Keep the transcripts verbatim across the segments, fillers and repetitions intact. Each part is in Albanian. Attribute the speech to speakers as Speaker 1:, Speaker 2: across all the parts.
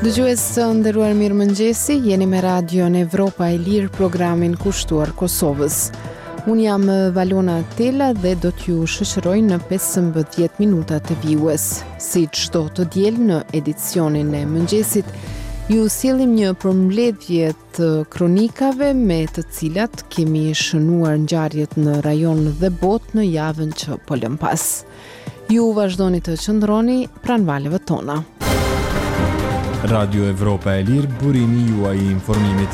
Speaker 1: Dëgjues të nderuar, mirëmëngjesi, jeni me radion Evropa e Lirë, programin kushtuar Kosovës. Unë jam Valona Tela dhe do t'ju shoqëroj në pesëmbëdhjetë minuta të vijues. Si çdo të diel në edicionin e mëngjesit, ju sjellim një përmbledhje të kronikave me të cilat kemi shënuar ngjarjet në rajon dhe botë në javën që po lëm pas. Ju vazhdoni të qëndroni pranë valeve tona.
Speaker 2: Radio Evropa e Lirë, burimi juaj i informimit.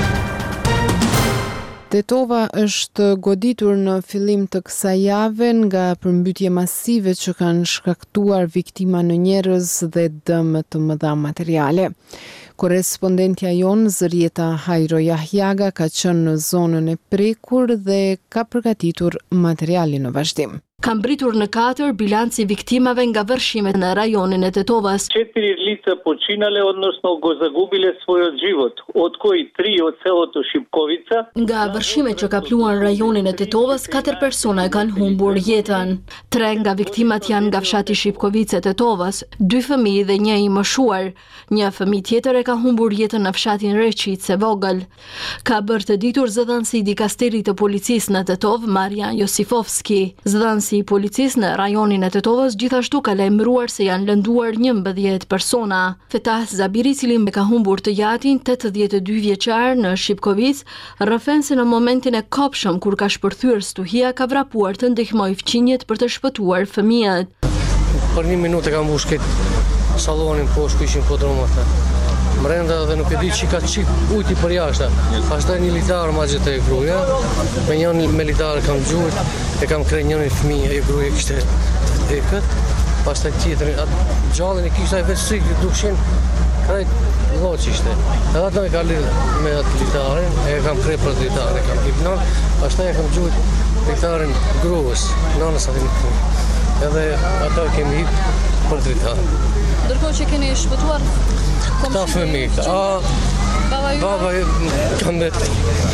Speaker 1: Tetova është goditur në fillim të kësaj jave nga përmbytje masive që kanë shkaktuar viktima në njerëz dhe dëm të mëdha materiale. Korespondentja jonë Zërieta Hajro Jahjaga ka qenë në zonën e prekur dhe ka përgatitur materialin në vazhdim.
Speaker 3: Kam britur në katër bilanci viktimave nga vërshimet në rajonin e Tetovas.
Speaker 4: Četiri lica počinale, odnosno go zagubile svoj život, od koji tri od selot Shipkovica.
Speaker 3: Nga vërshimet që kapluan rajonin e Tetovas, katër persona e kanë humbur jetën. Tre nga viktimat janë nga fshati Shipkovice Tetovas, dy fëmijë dhe një i moshuar. Një fëmijë tjetër e ka humbur jetën në fshatin Reqice Vogël. Ka bërë të ditur zëdhënësi i dikasterit të policisë në Tetov, Marian Josifovski. Zëdhënësi i policisë në rajonin e Tetovës gjithashtu ka lajmëruar se janë lënduar njëmbëdhjetë persona. Fetah Zabiri, i cili ka humbur të jatin, tetëdhjetë e dy vjeçar në Shipkovic, rrëfen se në momentin e kopshëm kur ka shpërthyer stuhia ka vrapuar të ndihmoj fqinjet për të shpëtuar fëmijët.
Speaker 5: Për një minutë kam mbush këtë sallonin poshtë ku ishin podromat. Mrenda dhe nuk e di që ka qip ujti për jashta. Pastaj një litar ma gjithë e gruja, me një militar kam gjujt, e kam krej njënin fëmija, e gruja kishte të vdekët, pastaj tjetërin, atë gjallin e kishte e vetë sikë, dukshin, krejt loq ishte. Edhe atë me ka lidhë me atë litarin, e kam krej për të litarin, e kam hipnon, pastaj e kam gjujt litarin gruës, nanës atë një punë. Edhe ata kemi hip për të litarin.
Speaker 3: Ndërkohë që keni shpëtuar
Speaker 5: Ta fëmijë, a
Speaker 3: baba ju
Speaker 5: baba kam vetë.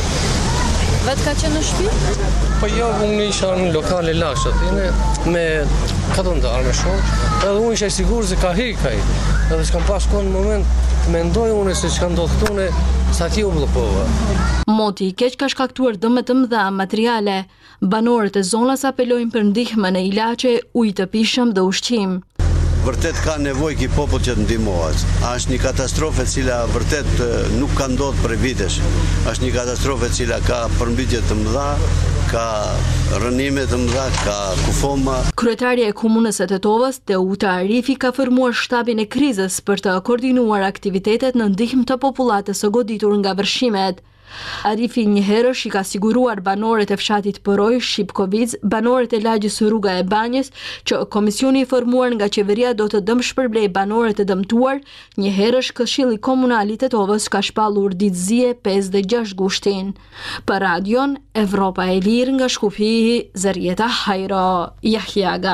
Speaker 3: Vetë ka qenë në shtëpi?
Speaker 5: Po jo, unë isha në lokale lashët, me katër ndarë me shumë, edhe unë isha i sigur se ka hikaj. Edhe s'kam pas kohë në moment të mendoj unë se çka ndodh këtu, sa ti u bllokova.
Speaker 3: Moti i keq ka shkaktuar dëme të mëdha materiale. Banorët e zonës apelojnë për ndihmën e ilaçe, ujë të pishëm dhe ushqim.
Speaker 6: Vërtet ka nevojë ky popull që të ndihmohet. Është një katastrofë e cila vërtet nuk ka ndodhur për vitesh. Është një katastrofë e cila ka përmbytje të mëdha, ka rënime të mëdha, ka kufoma.
Speaker 3: Kryetaria e komunës së Tetovës, Teuta Arifi, ka formuar shtabin e krizës për të koordinuar aktivitetet në ndihmë të popullatës së goditur nga vërshimet. Arifi një herësh i ka siguruar banorët e fshatit Poroj, Shipkovic, banorët e lagjës Rruga e Banjës, që komisioni i formuar nga qeveria do të dëmshpërblej banorët e dëmtuar. Një herësh Këshilli Komunal i Tetovës ka shpallur ditëzie pesë dhe gjashtë gushtin. Për radion Evropa e Lirë nga Shkupi, Zërieta Hajro Jahjaga.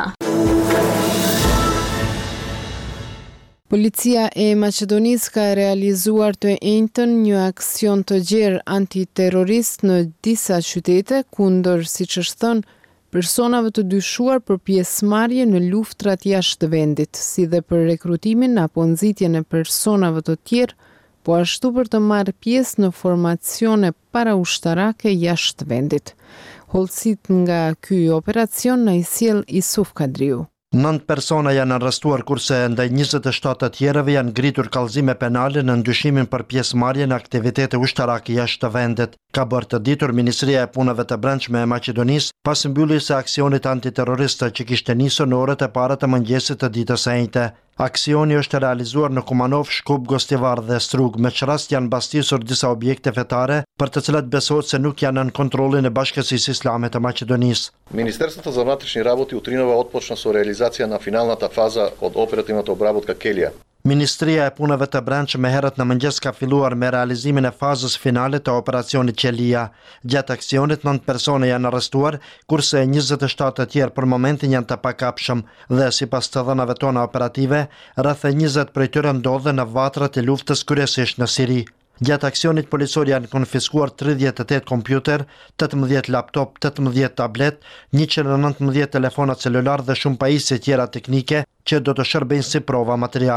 Speaker 1: Policia e Maqedonisë ka realizuar të njëjtën një aksion të gjerë antiterrorist në disa qytete kundër, siç është thënë, personave të dyshuar për pjesëmarrje në luftrat jashtë vendit, si dhe për rekrutimin apo nxitjen e personave të tjerë, po ashtu për të marrë pjesë në formacione paraushtarake jashtë vendit. Hollësit nga ky operacion na i sjell Isuf Kadriu.
Speaker 7: Nënt persona janë arrestuar kurse ndaj njëzet e shtatë të tjerëve janë ngritur kallëzime penale në ndyshimin për pjesëmarrje në aktivitete ushtarake jashtë vendit. Ka bërë të ditur Ministria e Punëve të Brendshme e Maqedonisë pas mbylljes së aksionit antiterrorist që kishte nisur në orët e para të mëngjesit të ditës së njëjtë. Aksioni është realizuar në Kumanov, Shkup, Gostivar dhe Strug, me çrast janë mbastisur disa objekte fetare për të cilat besohet se nuk janë në kontrollin e Bashkësisë Islame të Maqedonisë.
Speaker 8: Министерството за вътрешни работи утринова отпочна со реализација на финалната фаза од оперативната обработка Келија.
Speaker 7: Ministria e Punëve të Brendshme herët në mëngjes ka filluar me realizimin e fazës finale të operacionit Qelia. Gjatë aksionit nëntë persone janë arrestuar, kurse njëzet e shtatë të tjerë për momentin janë të pakapshëm dhe sipas të dhënave tona operative, rreth njëzet prej tyre ndodhen në vatrat e luftës kryesisht në Siri. Gjatë aksionit policor janë konfiskuar tridhjetë e tetë kompjuter, tetëmbëdhjetë laptop, tetëmbëdhjetë tablet, njëqind e nëntëmbëdhjetë telefona celular dhe shumë pajisje tjera teknike që do të shërbejnë si prova materiale.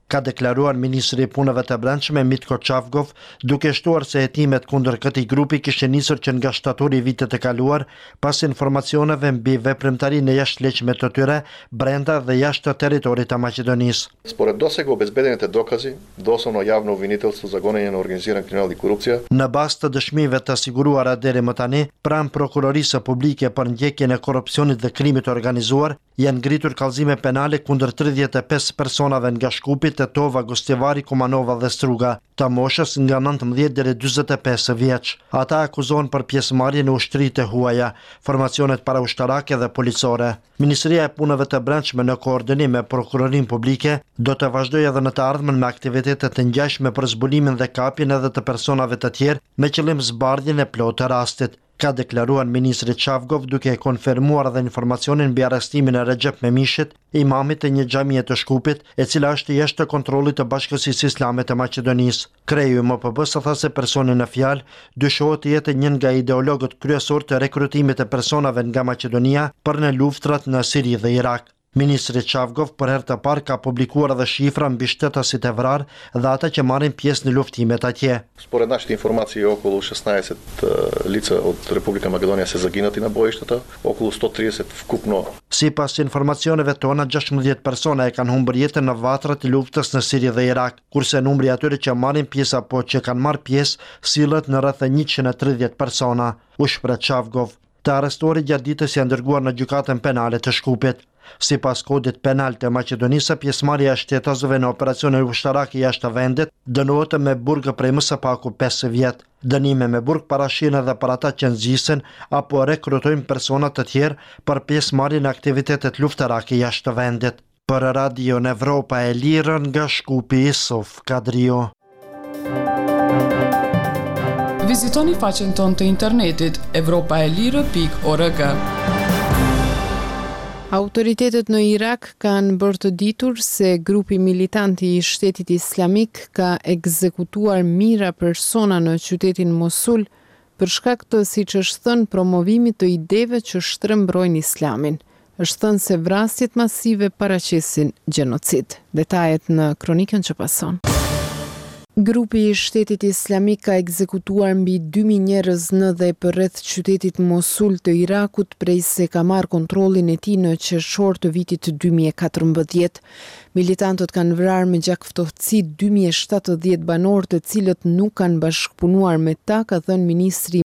Speaker 7: ka deklaruar ministri i punëve të brendshme Mitko Çavgov, duke shtuar se hetimet kundër këtij grupi kishin nisur që nga shtatori i vitit të kaluar, pas informacioneve mbi veprimtarinë e jashtëligjshme të tyre brenda dhe jashtë territorit të Maqedonisë.
Speaker 8: Според досега обезбедените докази, дословно явно обвинителство за гонење на организиран криминал и корупција.
Speaker 7: Në bazë të dëshmive të siguruara deri më tani, pranë prokurorisë publike për ndjekjen e korrupsionit dhe krimit të organizuar, janë ngritur kallëzime penale kundër tridhjetë e pesë personave nga Shkupi, Tetova, Gostivari, Kumanova dhe Struga, të moshës nga nëntëmbëdhjetë deri dyzet e pesë vjeç. Ata akuzohen për pjesëmarrje në ushtritë e huaja, formacionet paraushtarake dhe policore. Ministria e Punëve të Brendshme në koordinim me prokurorinë publike do të vazhdojë edhe në të ardhmen me aktivitete të ngjashme për zbulimin dhe kapjen edhe të personave të tjerë me qëllim zbardhjen e plotë të rastit, ka deklaruar ministri Çavgov duke konfirmuar edhe informacionin mbi arrestimin e Recep Memishit, imamit të një xhamie të Shkupit, e cila është jashtë të kontrollit të Bashkësisë Islame të Maqedonisë. Kreu i M P B-s tha se personi në fjalë dyshohet të jetë një nga ideologët kryesor të rekrutimit të personave nga Maqedonia për në luftrat në Siri dhe Irak. Ministri Çavgov për herë të parë ka publikuar edhe shifra mbi shtetasit e vrarë dhe ata që marrin pjesë në luftimet atje.
Speaker 8: Според нашите информации околу шестнаесет лица от Република Македонија се загинати на боиштата, околу сто тридесет вкупно.
Speaker 7: Sipas informacioneve tona, gjashtëmbëdhjetë persona e kanë humbur jetën në vatrat e luftës në Siri dhe Irak, kurse numri atyre që marrin pjesë apo që kanë marrë pjesë sillet në rreth njëqind e tridhjetë persona, u shpreh Çavgov. Të arrestuarit gjatë ditës janë dërguar në gjykatën penale të Shkupit. Sipas kodit penal të Maqedonisë, pjesëmarrja e shtetësve në operacione ushtarake jashtë vendit dënohet me burg prej më së paku pesë vjet. Dënime me burg parashihen edhe për ata që nxjisen apo rekrutojnë persona të tjerë për pjesëmarrje në aktivitetet luftarake jashtë vendit. Për Radio Evropa e Lirë nga Shkupi, Isuf Kadrio.
Speaker 9: Vizitoni faqen tonë të internetit evropaelire pikë org.
Speaker 1: Autoritetet në Irak kanë bërë të ditur se grupi militanti i Shtetit Islamik ka ekzekutuar mijëra persona në qytetin Mosul për shkak të, siç është thënë, promovimit të ideve që shtrembrojnë Islamin. Është thënë se vrasjet masive paraqesin gjenocid. Detajet në kronikën që pason. Grupi i Shtetit Islamik ka ekzekutuar mbi dy mijë njerëz në dhe përreth qytetit Mosul të Irakut prej se ka marrë kontrollin e tij në qershor të vitit dy mijë e katërmbëdhjetë. Militantët kanë vrarë me gjakftohtësi dy mijë e shtatëdhjetë banor të cilët nuk kanë bashkëpunuar me ta, ka thënë ministri